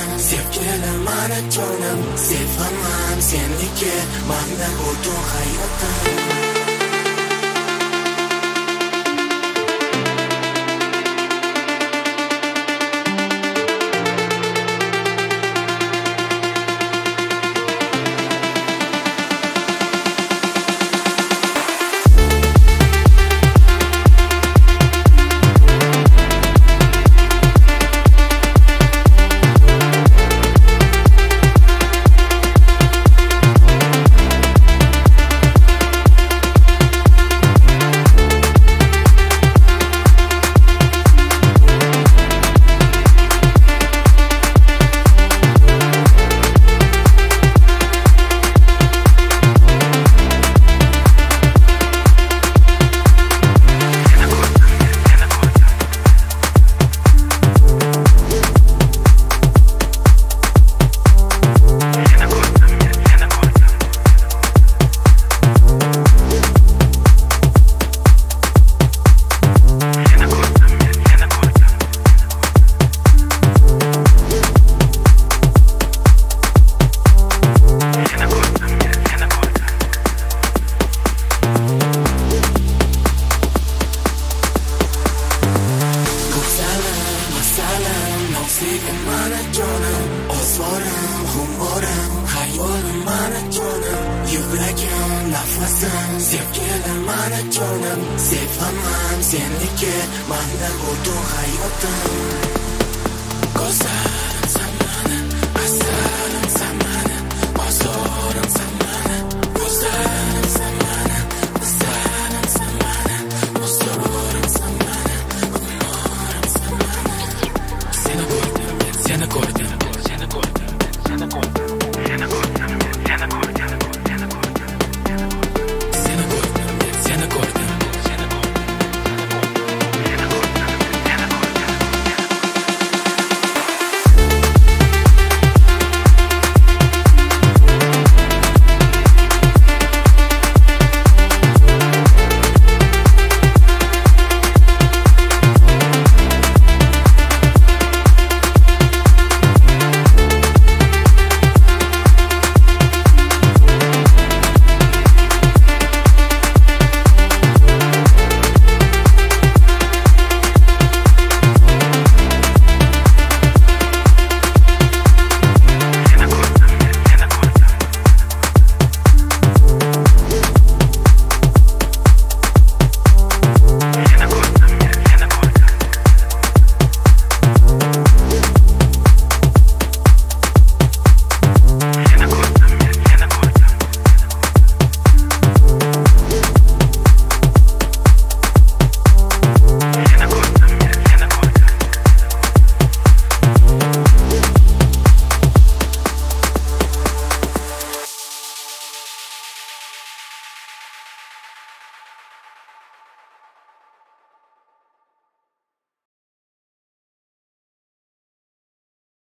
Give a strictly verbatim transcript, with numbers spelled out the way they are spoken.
sevgilim maratonim sevaman seniki manda butun hayotim. Osvorim, humorim, hayolim maratonim Yuragim, nafasim, sevgilim maratonim Sevaman seniki, manda butun hayotim Ko'zlarim zamani, asarim zamani Bozorim zamani, ko'zlarim zamani Asarim zamani, bozorim zamani Humorim zamani Seni ko'rdim, seni ko'rdim Seni ko'rdim, seni ko'rdim, seni ko'rdim